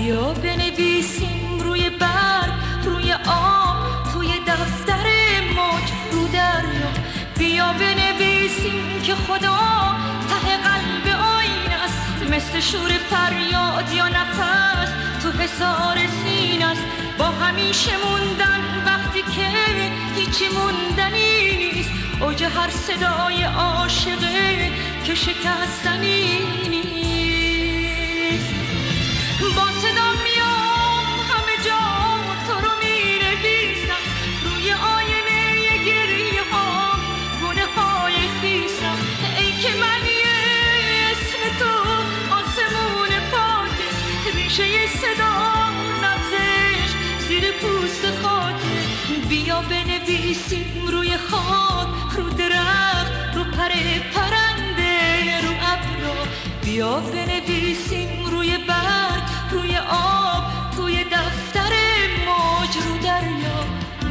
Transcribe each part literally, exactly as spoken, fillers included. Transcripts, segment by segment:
بیا بنویسیم روی برگ، روی آب، توی دفتر موج، رو دریا. بیا بنویسیم که خدا ته قلب آینه است، مثل شور فریاد یا نفس تو حصار سینه است. با همیشه موندن وقتی که هیچی موندنی نیست، اوج هر صدای عاشقه که شکستنی نیست. با صدا میام همه جا تو رو مینویسم، روی آینه گریه ها گونه های خیسم. ای که من یه اسم تو آسمون پاکه، ریشه صدا نبزش زیر پوست خاکه. بیا بنویسیم روی خاک، رو درخت، رو پر پرنده، رو ابرو. بیا بنویسیم روی برگ، روی آب، توی دفتر موج، رو دریا.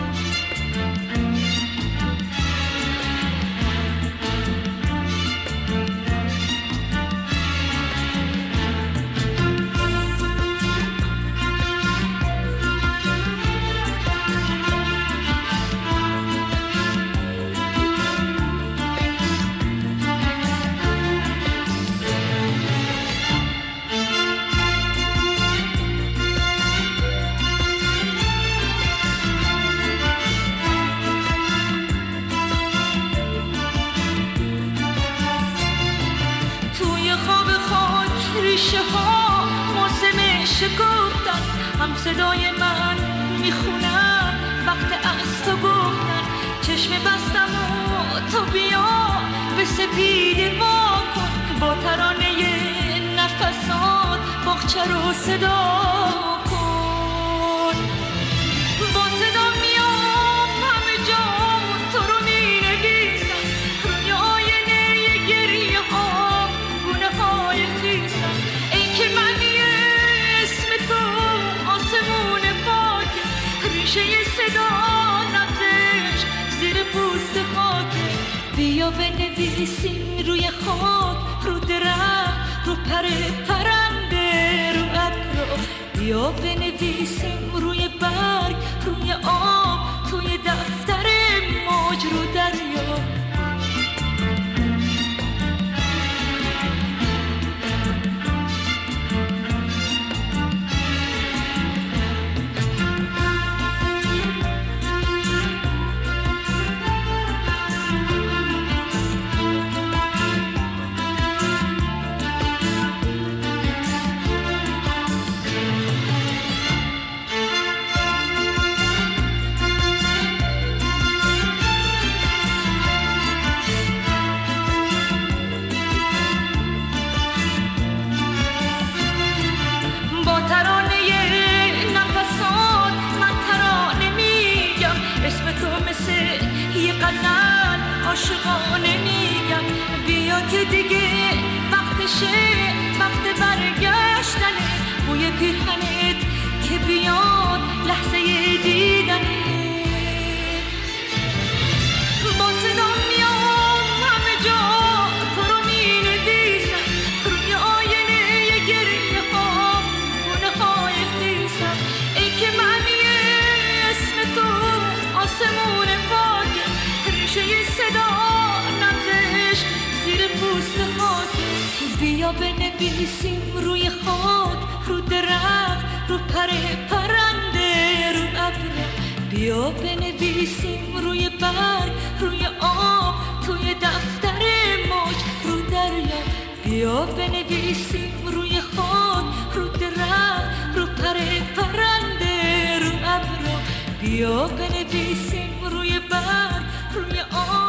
ریشه ها موسم شکفتن، هم صدای من میخونم وقت از تو گفتن. چشم بستم و تو بیا به سپیده وا کن، با ترانه نفسات باغچه رو صدا کن. با صدا میام همه جا تو رو مینویسم، روی آینه گریه ها گونه های خیسم. ای که من یه اسم تو آسمون پاکه، ریشه صدا نبزش زیر پوست خاکه. بیا بنویسیم روی خاک، رو درخت، رو پر پرنده، رو ابرو. بیا بنویسیم روی برگ، روی آب، توی دفتر موج، رو دریا. عاشقانه میگم بیا که دیگه وقتشه، وقت برگشتنه. بوی پیرهنت که بیاد لحظه دیدنه. با صدا میام همه جا تو رو مینویسم، روی آینه گریه ها گونه های خیسم. ای که من یه اسم تو آسمون پاکه، ریشه صدا نبزش زیر پوست خاکه. بیا بنویسیم روی خاک، رو درخت، رو پر پرنده، رو ابرو. بیا بنویسیم روی برگ، روی آب، توی دفتر موج، رو دریا. بیا بنویسیم روی خاک، رو درخت، رو پر پرنده، رو ابرو. بیا بنویسیم روی برگ، روی آب.